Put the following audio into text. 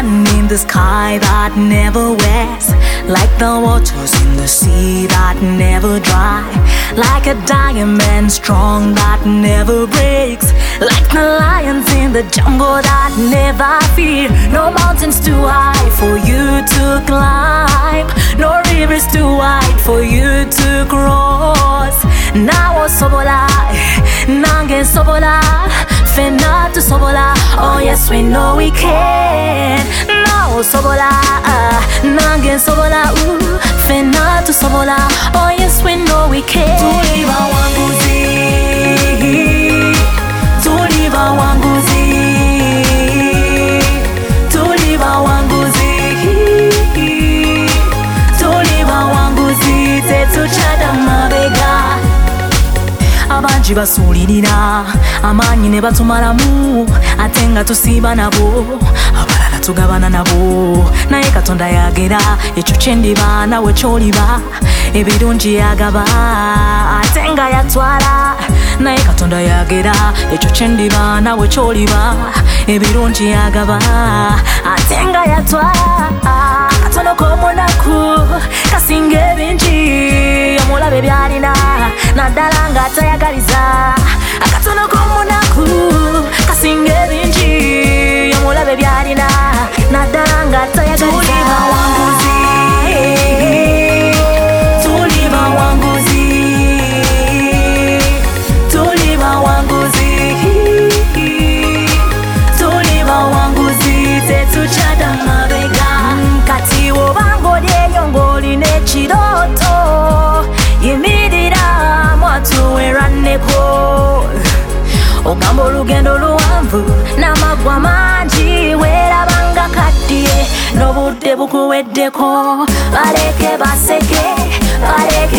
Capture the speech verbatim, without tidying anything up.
sun in the sky that never wets, like the waters in the sea that never dry, like a diamond strong that never breaks, like the lions in the jungle that never fear. No mountains too high for you to climb, no rivers too wide for you to cross. Now sobola, nange sobola, fena to sobola. Oh yes, we know we can. Now sobola, nange sobola, ooh, fena to sobola. Oh yes, we know we can. Tuliva wanguzi, tuliva wanguzi, tuliva wanguzi, tuliva wanguzi, tetu chada mabega. Abanji basulirira amanyi ne batumalamu ate nga tusiiba nabo, abalala tugabana nabo. Naye Katonda yagera ekyo kyendiba nawe kyoliba, ebirungi yagaba ate nga yatwala. Naye Katonda yagera ekyo kyendiba nawe kyoliba, ebirungi yagaba ate nga yatwala. Akatono k'omunaku kasinga ebingi, omulabe byalina naddala nga tayagaliza. Akatono k'omunaku kasinga ebingi, omulabe byalina naddala nga tayagaliza. Tuliva wanguzi, tuliva wanguzi, tuliva wanguzi, tetuchada mabega. Kati obanga olyeyo ng'olina ekirooto, yimirira mwatu weranneko. Ogamba olugendo luwanvu n'amagwa mangi, weerabanga kaddiye n'obudde bukuweddeko. Baleke baseke, baleke